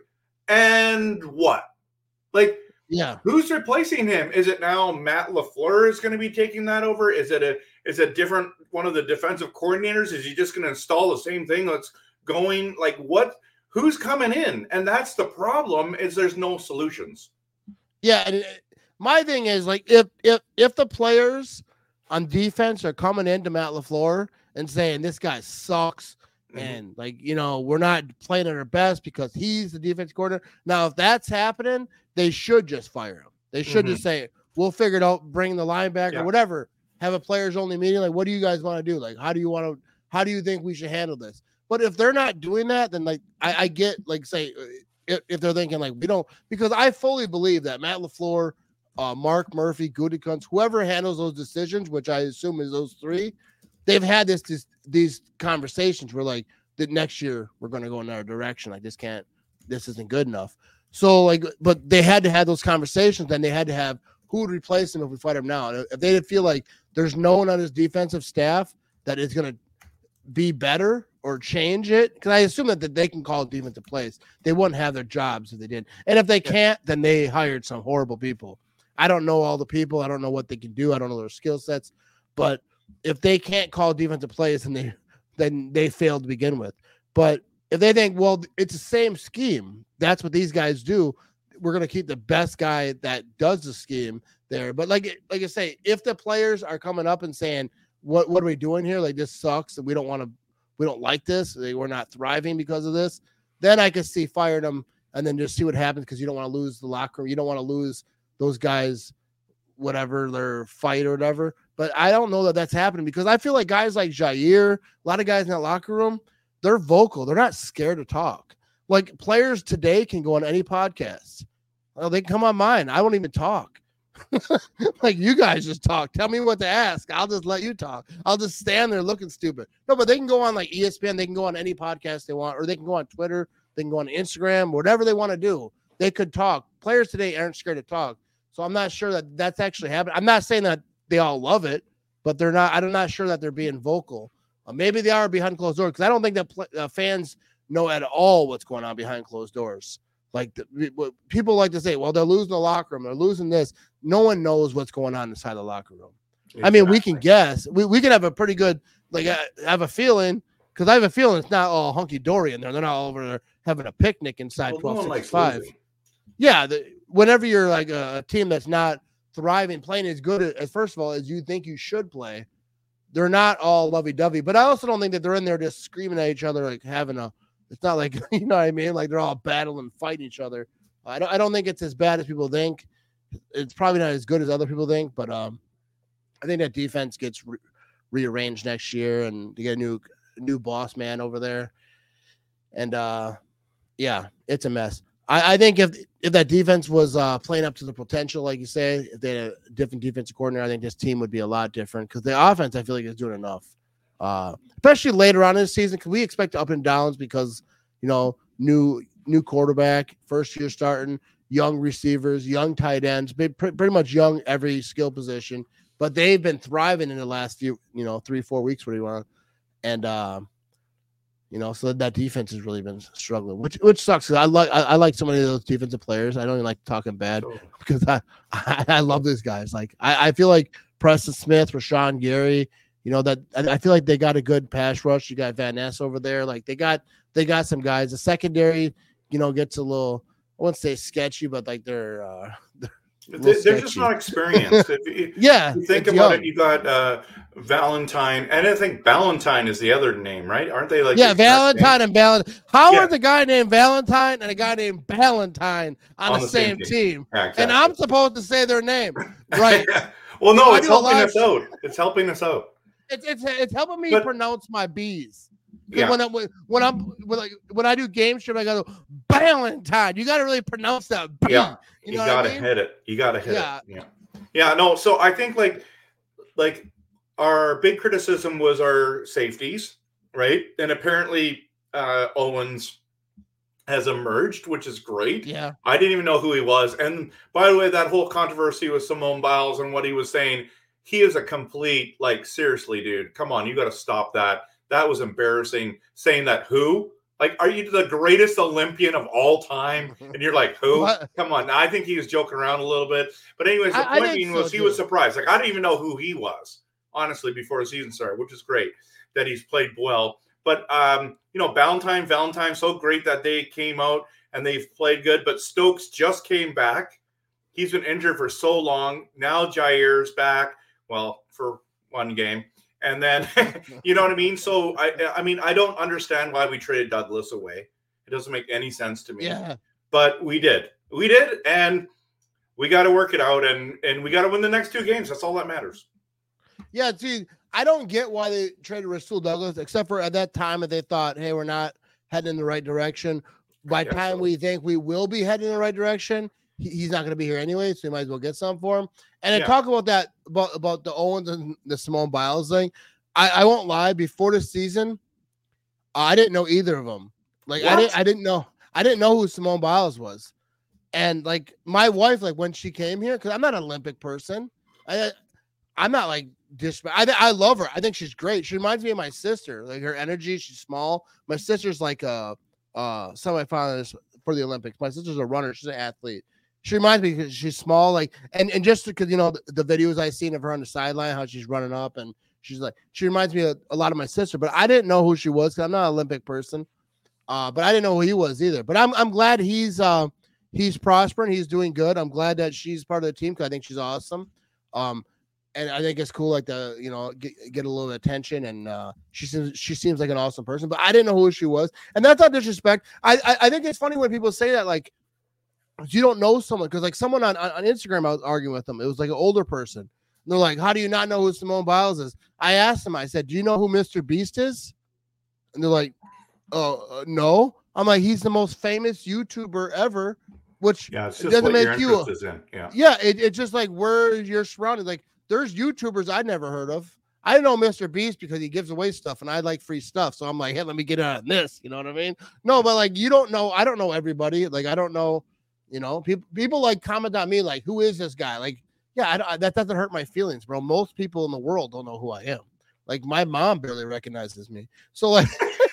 and what? Like, yeah, who's replacing him? Is it now Matt LaFleur is going to be taking that over? Is it a is it different one of the defensive coordinators? Is he just going to install the same thing that's going like what who's coming in? And that's the problem, is there's no solutions. Yeah, and my thing is like if if if the players on defense are coming into Matt LaFleur and saying this guy sucks mm-hmm. and like, you know, we're not playing at our best because he's the defense coordinator. Now, if that's happening, they should just fire him. They should mm-hmm. just say, we'll figure it out, bring the linebacker yeah. or whatever, have a players only meeting. Like, what do you guys want to do? Like, how do you want to how do you think we should handle this? But if they're not doing that, then like I, I get like say if, if they're thinking like we don't, because I fully believe that Matt LaFleur, uh, Mark Murphy, Gutekunst, whoever handles those decisions, which I assume is those three, they've had this, this these conversations where like that next year we're going to go in our direction. Like this can't, this isn't good enough. So like, but they had to have those conversations. Then they had to have who would replace him if we fight him now. And if they did feel like there's no one on his defensive staff that is going to be better or change it, because I assume that, that they can call defensive plays. They wouldn't have their jobs if they did. And if they can't, then they hired some horrible people. I don't know all the people. I don't know what they can do. I don't know their skill sets. But if they can't call defensive plays, then they then they failed to begin with. But if they think, well, it's the same scheme, that's what these guys do, we're going to keep the best guy that does the scheme there. But like like I say, if the players are coming up and saying, what what are we doing here? Like, this sucks, and we don't want to, we don't like this. Like, we're not thriving because of this. Then I could see firing them and then just see what happens, because you don't want to lose the locker room. You don't want to lose those guys, whatever their fight or whatever. But I don't know that that's happening, because I feel like guys like Jair, a lot of guys in that locker room, they're vocal. They're not scared to talk. Like, players today can go on any podcast. Well, they can come on mine. I won't even talk. Like, you guys just talk. Tell me what to ask. I'll just let you talk. I'll just stand there looking stupid. No, but they can go on like E S P N. They can go on any podcast they want, or they can go on Twitter. They can go on Instagram, whatever they want to do. They could talk. Players today aren't scared to talk. So I'm not sure that that's actually happening. I'm not saying that they all love it, but they're not. I'm not sure that they're being vocal. Uh, maybe they are behind closed doors, because I don't think that pl- uh, fans know at all what's going on behind closed doors. Like, the, people like to say, well, they're losing the locker room, they're losing this. No one knows what's going on inside the locker room. Exactly. I mean, we can guess. We we can have a pretty good, like, I have a feeling, because I have a feeling it's not all hunky dory in there. They're not all over there having a picnic inside well, twelve sixty-five. No yeah, the, whenever you're like a, a team that's not thriving, playing as good as, first of all, as you think you should play, they're not all lovey-dovey. But I also don't think that they're in there just screaming at each other, like having a, it's not like, you know what I mean? Like, they're all battling, fighting each other. I don't, I don't think it's as bad as people think. It's probably not as good as other people think, but um, I think that defense gets re- rearranged next year, and they get a new, new boss man over there. And uh, yeah, it's a mess. I, I think if if that defense was uh, playing up to the potential, like you say, if they had a different defensive coordinator, I think this team would be a lot different, because the offense, I feel like, is doing enough. Uh, especially later on in the season, because we expect up and downs, because, you know, new new quarterback, first year starting, young receivers, young tight ends, pretty much young every skill position. But they've been thriving in the last few, you know, three, four weeks, what do you want? And, uh, you know, so that defense has really been struggling, which which sucks. I like I, I like so many of those defensive players. I don't even like talking bad, because I, I, I love these guys. Like, I, I feel like Preston Smith, Rashawn Gary, you know, that I feel like they got a good pass rush. You got Van Ness over there. Like, they got they got some guys. The secondary, you know, gets a little, I wouldn't say sketchy, but like they're uh, they're, they're, they're just not experienced. If you, yeah, you think about young. it. You got uh, Valentine, and I think Valentine is the other name, right? Aren't they like? Yeah, Valentine and Valentine. How yeah. are the guy named Valentine and a guy named Valentine on, on the, the same, same team? team? Yeah, exactly. And I'm supposed to say their name, right? Well, no, it's helping us out. It's helping us out. It's it's it's helping me but, pronounce my B's. Yeah. When I when I'm when, like, when I do game stream, I go Valentine. You got to really pronounce that B. Yeah, you, you know got to I mean? hit it. You got to hit yeah. it. Yeah, yeah. No, so I think like like our big criticism was our safeties, right? And apparently uh, Owens has emerged, which is great. Yeah, I didn't even know who he was. And by the way, that whole controversy with Simone Biles and what he was saying. He is a complete, like, seriously, dude, come on, you got to stop that. That was embarrassing. Saying that who? Like, are you the greatest Olympian of all time? And you're like, who? What? Come on. Now, I think he was joking around a little bit. But anyways, the I, point I being was so, he too. was surprised. Like, I didn't even know who he was, honestly, before the season started, which is great that he's played well. But, um, you know, Valentine, Valentine, so great that they came out and they've played good. But Stokes just came back. He's been injured for so long. Now Jair's back. Well, for one game. And then, you know what I mean? So, I I mean, I don't understand why we traded Douglas away. It doesn't make any sense to me. Yeah. But we did. We did. And we got to work it out. And, and we got to win the next two games. That's all that matters. Yeah, see, I don't get why they traded Rasul Douglas, except for at that time that they thought, hey, we're not heading in the right direction. by the time so. we think we will be heading in the right direction, he, he's not going to be here anyway, so we might as well get some for him. And then yeah. talk about that, about, about the Owens and the Simone Biles thing. I, I won't lie, before the season, I didn't know either of them. Like, what? I didn't I didn't know. I didn't know who Simone Biles was. And, like, my wife, like, when she came here, because I'm not an Olympic person, I, I'm not, like, Dis- I I love her. I think she's great. She reminds me of my sister. Like her energy, she's small. My sister's like a uh semifinalist for the Olympics. My sister's a runner. She's an athlete. She reminds me because she's small. Like and and just because you know the, the videos I've seen of her on the sideline, how she's running up and she's like she reminds me of a lot of my sister. But I didn't know who she was because I'm not an Olympic person. Uh, but I didn't know who he was either. But I'm I'm glad he's uh he's prospering. He's doing good. I'm glad that she's part of the team because I think she's awesome. Um. And I think it's cool, like the you know get, get a little attention, and uh, she seems she seems like an awesome person. But I didn't know who she was, and that's not disrespect. I I, I think it's funny when people say that, like you don't know someone because like someone on, on on Instagram I was arguing with them. It was like an older person. And they're like, "How do you not know who Simone Biles is?" I asked them. I said, "Do you know who Mister Beast is?" And they're like, "Oh uh, no." I'm like, "He's the most famous YouTuber ever," which yeah, it's just doesn't what make your you. Is in. Yeah, yeah, it, it's just like where you're surrounded, like. There's YouTubers I'd never heard of. I know Mister Beast because he gives away stuff and I like free stuff. So I'm like, hey, let me get out of this. You know what I mean? No, but like, you don't know. I don't know everybody. Like, I don't know, you know, people, people like comment on me, like, who is this guy? Like, yeah, I, I, that doesn't hurt my feelings, bro. Most people in the world don't know who I am. Like my mom barely recognizes me. So like,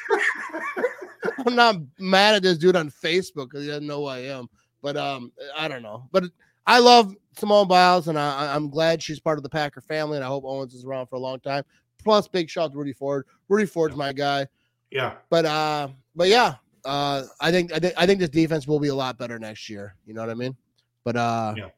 I'm not mad at this dude on Facebook because he doesn't know who I am, but um, I don't know, but I love Simone Biles, and I, I'm glad she's part of the Packer family, and I hope Owens is around for a long time. Plus, big shout out to Rudy Ford. Rudy Ford's my guy. Yeah. But uh, but yeah, uh, I think I think I think this defense will be a lot better next year. You know what I mean? But uh, yeah,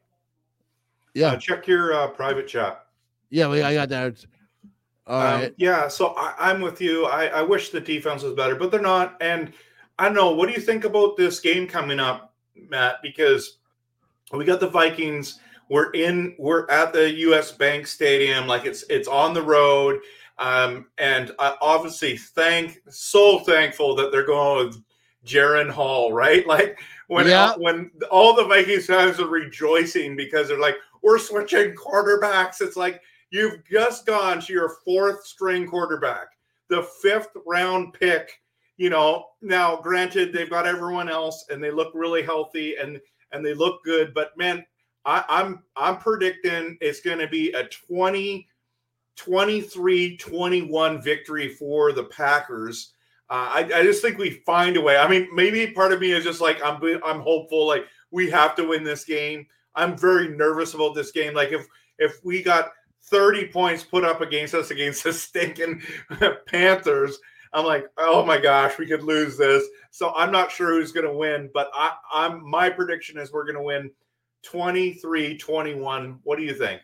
yeah. Uh, check your uh, private chat. Yeah, we I got that. All um, right. Yeah, so I, I'm with you. I, I wish the defense was better, but they're not. And I don't know. What do you think about this game coming up, Matt? Because we got the Vikings. We're in. We're at the U S Bank Stadium. Like it's it's on the road. Um, and I obviously thank so thankful that they're going with Jaren Hall, right? Like when yeah. when all the Vikings fans are rejoicing because they're like, we're switching quarterbacks. It's like you've just gone to your fourth string quarterback, the fifth round pick. You know, now granted they've got everyone else and they look really healthy and. And they look good, but man, I, I'm I'm predicting it's going to be a twenty, twenty-three, twenty-one victory for the Packers. Uh, I, I just think we find a way. I mean, maybe part of me is just like I'm I'm hopeful, like we have to win this game. I'm very nervous about this game. Like if if we got thirty points put up against us against the stinking Panthers. I'm like, oh my gosh, we could lose this. So I'm not sure who's going to win, but I, I'm my prediction is we're going to win twenty-three twenty-one. What do you think?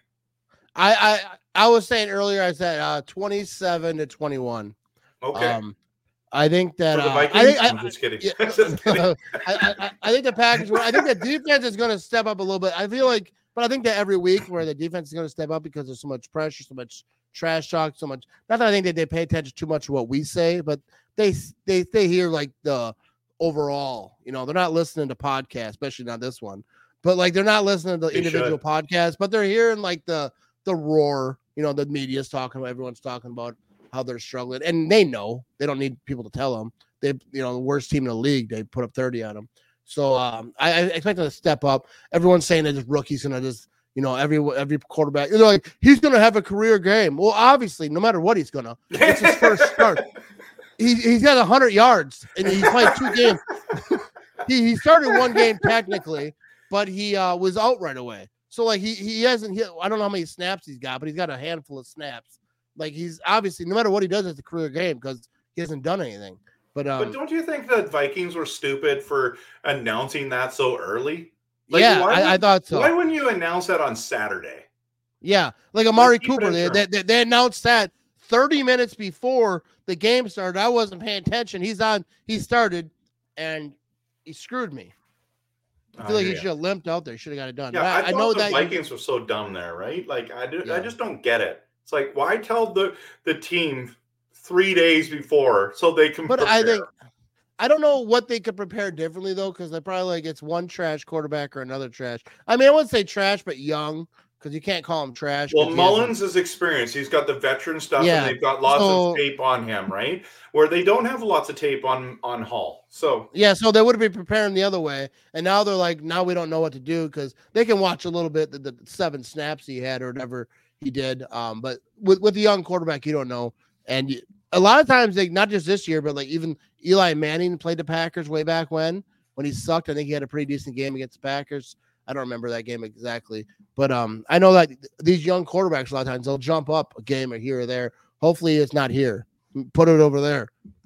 I I, I was saying earlier, I said uh, twenty-seven to twenty-one. Okay. Um, I think that For the uh, Vikings? I think I'm I, just kidding. Yeah, just kidding. I, I, I think the Packers. I think the defense is going to step up a little bit. I feel like, but I think that every week where the defense is going to step up because there's so much pressure, so much trash talk, so much. Not that I think that they pay attention too much to what we say, but they they they hear like the overall. You know, they're not listening to podcasts, especially not this one. But like they're not listening to the They individual should. podcasts, but they're hearing like the the roar. You know, the media's talking about, everyone's talking about how they're struggling, and they know they don't need people to tell them. They, you know, the worst team in the league, they put up thirty on them. So um, I, I expect them to step up. Everyone's saying that this rookie's gonna just, you know, every every quarterback, they're like, he's gonna have a career game. Well, obviously, no matter what he's gonna, it's his first start. He he's got a hundred yards and he's played two games. he he started one game technically, but he uh, was out right away. So like he he hasn't hit. I don't know how many snaps he's got, but he's got a handful of snaps. Like he's obviously, no matter what he does, it's a career game because he hasn't done anything. But um, but don't you think the Vikings were stupid for announcing that so early? Like, yeah, why I, would, I thought so. Why wouldn't you announce that on Saturday? Yeah, like Amari Like, Cooper, they, they they announced that thirty minutes before the game started. I wasn't paying attention. He's on. He started, and he screwed me. I feel Uh, like he yeah. should have limped out there. Should have got it done. Yeah, But I, I, I thought know the that you- Vikings were so dumb there, right? Like I do, Yeah. I just don't get it. It's like, why tell the the team three days before so they can But prepare? I think, I don't know what they could prepare differently though, because they probably like it's one trash quarterback or another trash. I mean, I wouldn't say trash, but young, because you can't call him trash. Well, Mullins is experienced. He's got the veteran stuff, Yeah, and they've got lots so- of tape on him, right? Where they don't have lots of tape on on Hall. So Yeah, so they would have been preparing the other way, and now they're like, now we don't know what to do because they can watch a little bit the, the seven snaps he had or whatever he did. Um, but with with the young quarterback, you don't know, and you, a lot of times, like not just this year, but like even Eli Manning played the Packers way back when when he sucked. I think he had a pretty decent game against the Packers. I don't remember that game exactly, but um, I know that these young quarterbacks a lot of times they'll jump up a game or here or there. Hopefully, it's not here. Put it over there.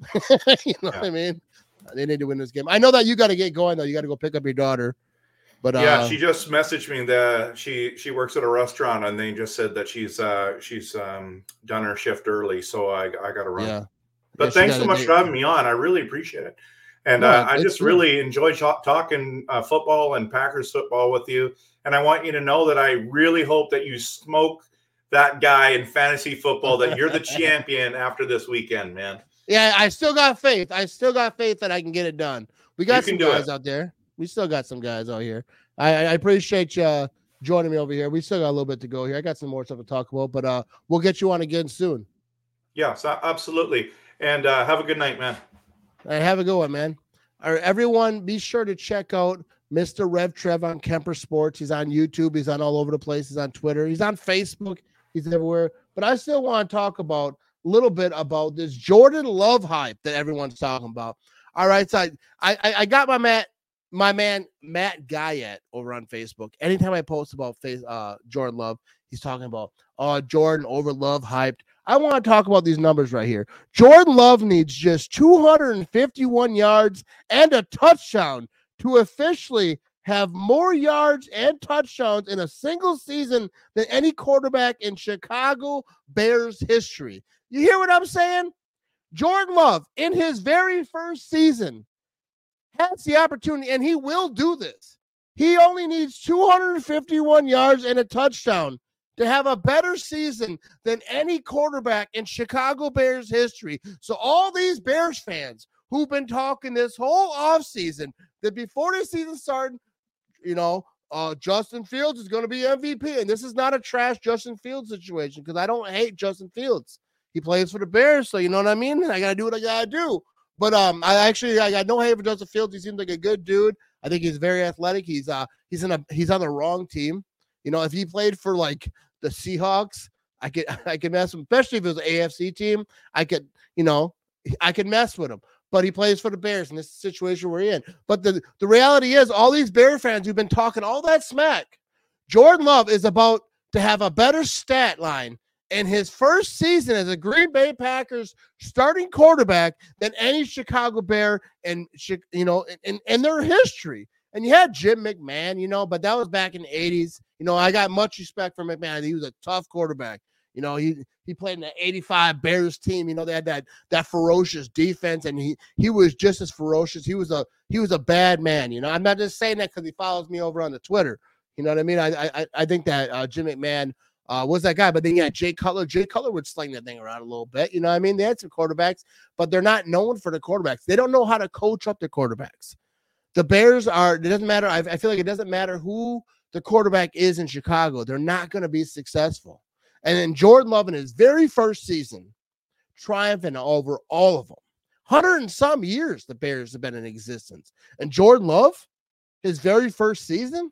You know yeah. what I mean? They need to win this game. I know that you got to get going though. You got to go pick up your daughter. But yeah, uh, she just messaged me that she she works at a restaurant and they just said that she's uh she's um done her shift early, so I I got to run. Yeah. But yeah, thanks so much for having me on. I really appreciate it. And no, uh, I just good. really enjoy talk, talking uh, football and Packers football with you. And I want you to know that I really hope that you smoke that guy in fantasy football, that you're the champion after this weekend, man. Yeah, I still got faith. I still got faith that I can get it done. We got some guys out there. We still got some guys out here. I, I appreciate you uh, joining me over here. We still got a little bit to go here. I got some more stuff to talk about, but uh, we'll get you on again soon. Yes, absolutely. And uh, have a good night, man. All right, have a good one, man. All right, everyone, be sure to check out Mister Rev Trev on Kemper Sports. He's on YouTube. He's on all over the place. He's on Twitter. He's on Facebook. He's everywhere. But I still want to talk about a little bit about this Jordan Love hype that everyone's talking about. All right, so I I, I got my man, my man Matt Guyette over on Facebook. Anytime I post about face, uh, Jordan Love, he's talking about uh, Jordan over Love hyped. I want to talk about these numbers right here. Jordan Love needs just two hundred fifty-one yards and a touchdown to officially have more yards and touchdowns in a single season than any quarterback in Chicago Bears history. You hear what I'm saying? Jordan Love, in his very first season, has the opportunity, and he will do this. He only needs two hundred fifty-one yards and a touchdown to have a better season than any quarterback in Chicago Bears history. So all these Bears fans who've been talking this whole offseason that before the season started, you know, uh, Justin Fields is going to be M V P. And this is not a trash Justin Fields situation because I don't hate Justin Fields. He plays for the Bears, so you know what I mean? I got to do what I got to do. But um, I actually I got no hate for Justin Fields. He seems like a good dude. I think he's very athletic. He's uh he's in a he's on the wrong team. You know, if he played for like the Seahawks, I could I could mess with him, especially if it was an A F C team. I could, you know, I could mess with him. But he plays for the Bears in this situation we're in. But the, the reality is, all these Bear fans who've been talking all that smack, Jordan Love is about to have a better stat line in his first season as a Green Bay Packers starting quarterback than any Chicago Bear and you know in, in their history. And you had Jim McMahon, you know, but that was back in the eighties. You know, I got much respect for McMahon. He was a tough quarterback. You know, he he played in the eighty-five Bears team. You know, they had that that ferocious defense, and he he was just as ferocious. He was a he was a bad man. You know, I'm not just saying that because he follows me over on the Twitter. You know what I mean? I I I think that uh, Jim McMahon uh, was that guy. But then yeah, Jay Cutler. Jay Cutler would sling that thing around a little bit. You know what I mean? They had some quarterbacks, but they're not known for the quarterbacks. They don't know how to coach up their quarterbacks. The Bears are. It doesn't matter. I, I feel like it doesn't matter who the quarterback is in Chicago. They're not going to be successful. And then Jordan Love in his very first season, triumphing over all of them. Hundred and some years the Bears have been in existence. And Jordan Love, his very first season,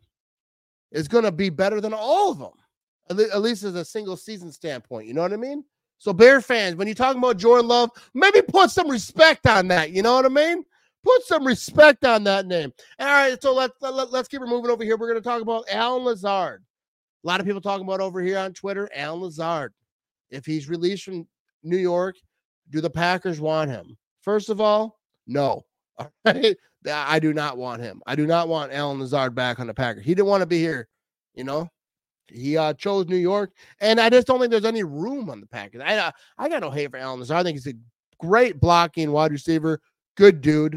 is going to be better than all of them, at, le- at least as a single season standpoint. You know what I mean? So Bear fans, when you're talking about Jordan Love, maybe put some respect on that. You know what I mean? Put some respect on that name. All right, so let's, let, let's keep it moving over here. We're going to talk about Allen Lazard. A lot of people talking about over here on Twitter, Allen Lazard. If he's released from New York, do the Packers want him? First of all, no. All right? I do not want him. I do not want Allen Lazard back on the Packers. He didn't want to be here, you know. He uh, chose New York, and I just don't think there's any room on the Packers. I uh, I got no hate for Allen Lazard. I think he's a great blocking wide receiver, good dude.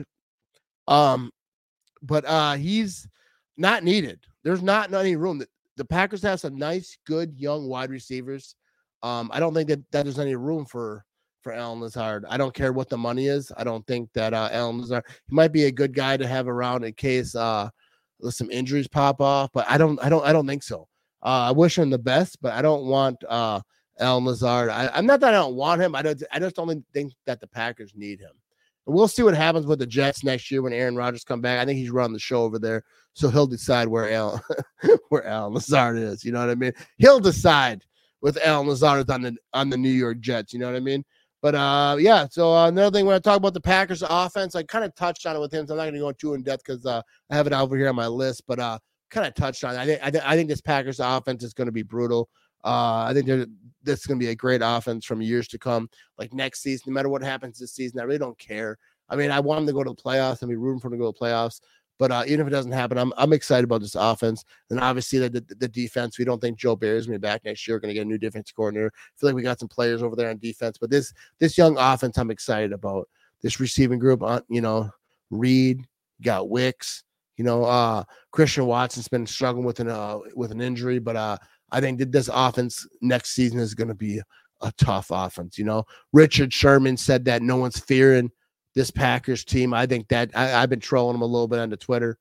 Um, but uh, he's not needed. There's not any room. That the Packers have some nice, good young wide receivers. Um, I don't think that, that there's any room for for Allen Lazard. I don't care what the money is. I don't think that uh, Allen Lazard, he might be a good guy to have around in case uh, some injuries pop off, but I don't, I don't, I don't think so. Uh, I wish him the best, but I don't want uh, Allen Lazard. I, I'm not that I don't want him. I don't. I just don't think that the Packers need him. And we'll see what happens with the Jets next year when Aaron Rodgers come back. I think he's running the show over there, so he'll decide where Allen, where Allen Lazard is. You know what I mean? He'll decide with Allen Lazard on the on the New York Jets. You know what I mean? But uh, yeah. So uh, another thing when I talk about the Packers offense, I kind of touched on it with him. So I'm not going to go too in depth because uh, I have it over here on my list. But uh. kind of touched on it. I think I, th- I think this Packers offense is going to be brutal. Uh, I think this is going to be a great offense from years to come. Like next season, no matter what happens this season, I really don't care. I mean, I want them to go to the playoffs and be rooting for them to go to the playoffs. But uh, even if it doesn't happen, I'm I'm excited about this offense. And obviously the, the, the defense, we don't think Joe Barry is going to be back next year. We're going to get a new defense coordinator. I feel like we got some players over there on defense. But this this young offense, I'm excited about. This receiving group, uh, you know, Reed, got Wicks. You know, uh, Christian Watson's been struggling with an uh, with an injury, but uh, I think that this offense next season is going to be a tough offense. You know, Richard Sherman said that no one's fearing this Packers team. I think that I, I've been trolling him a little bit on the Twitter.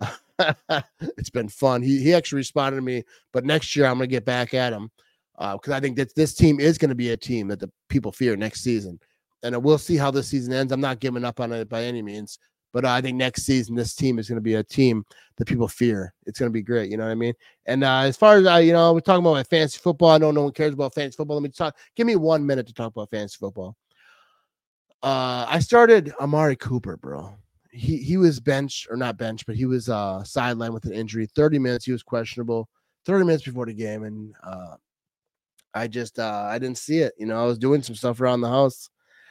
It's been fun. He he actually responded to me, but next year I'm going to get back at him because uh, I think that this team is going to be a team that the people fear next season, and uh, we'll see how this season ends. I'm not giving up on it by any means. But uh, I think next season, this team is going to be a team that people fear. It's going to be great. You know what I mean? And uh, as far as, uh, you know, we're talking about fantasy football. I know no one cares about fantasy football. Let me talk. Give me one minute to talk about fantasy football. Uh, I started Amari Cooper, bro. He he was benched, or not benched, but he was uh, sidelined with an injury. thirty minutes, he was questionable. thirty minutes before the game. And uh, I just, uh, I didn't see it. You know, I was doing some stuff around the house.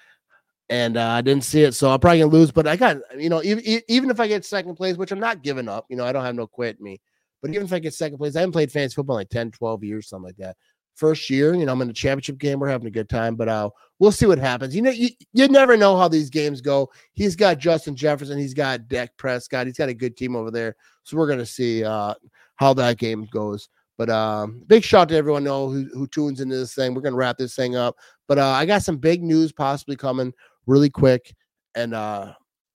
And uh, I didn't see it, so I'm probably gonna lose. But I got, you know, even, even if I get second place, which I'm not giving up, you know, I don't have no quit in me. But even if I get second place, I haven't played fantasy football in like ten, twelve years, something like that. First year, you know, I'm in the championship game. We're having a good time, but uh, we'll see what happens. You know, you, you never know how these games go. He's got Justin Jefferson. He's got Dak Prescott. He's got a good team over there. So we're gonna see uh, how that game goes. But um, big shout out to everyone know who, who tunes into this thing. We're gonna wrap this thing up. But uh, I got some big news possibly coming really quick, and uh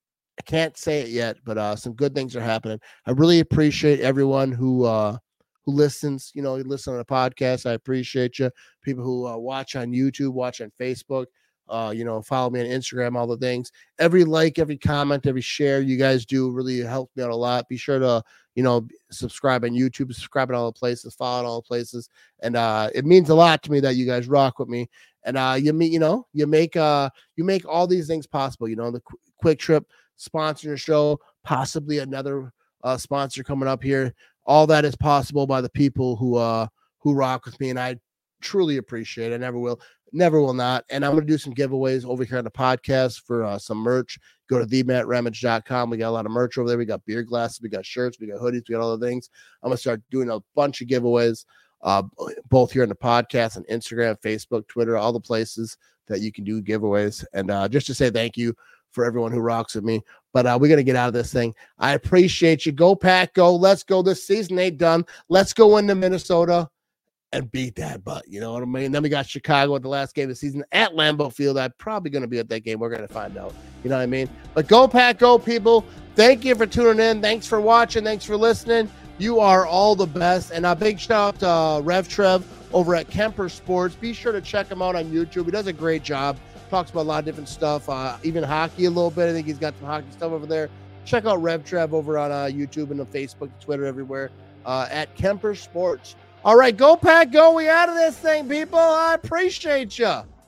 I can't say it yet, but uh some good things are happening. I really appreciate everyone who uh who listens. You know, you listen on a podcast. I appreciate you. People who uh, watch on YouTube, watch on Facebook, uh you know, follow me on Instagram, all the things. Every like, every comment, every share you guys do really helps me out a lot. Be sure to, you know, subscribe on YouTube, subscribe in all the places, follow in all the places, and uh it means a lot to me that you guys rock with me. And uh, you meet, you know, you make uh, you make all these things possible. You know, the Qu- Quick Trip sponsor your show, possibly another uh, sponsor coming up here. All that is possible by the people who uh who rock with me, and I truly appreciate it. I never will, never will not. And I'm gonna do some giveaways over here on the podcast for uh, some merch. Go to the matt ramage dot com. We got a lot of merch over there. We got beer glasses, we got shirts, we got hoodies, we got all the things. I'm gonna start doing a bunch of giveaways. Uh, both here on the podcast and Instagram, Facebook, Twitter, all the places that you can do giveaways. And uh, just to say thank you for everyone who rocks with me. But uh, we're going to get out of this thing. I appreciate you. Go Pack, go. Let's go. This season ain't done. Let's go into Minnesota and beat that butt. You know what I mean? Then we got Chicago at the last game of the season at Lambeau Field. I'm probably going to be at that game. We're going to find out. You know what I mean? But go Pack, go, people. Thank you for tuning in. Thanks for watching. Thanks for listening. You are all the best. And a big shout out to uh, Rev Trev over at Kemper Sports. Be sure to check him out on YouTube. He does a great job. Talks about a lot of different stuff, uh, even hockey a little bit. I think he's got some hockey stuff over there. Check out Rev Trev over on uh, YouTube and on Facebook, Twitter, everywhere uh, at Kemper Sports. All right, go Pack, go. We out of this thing, people. I appreciate you.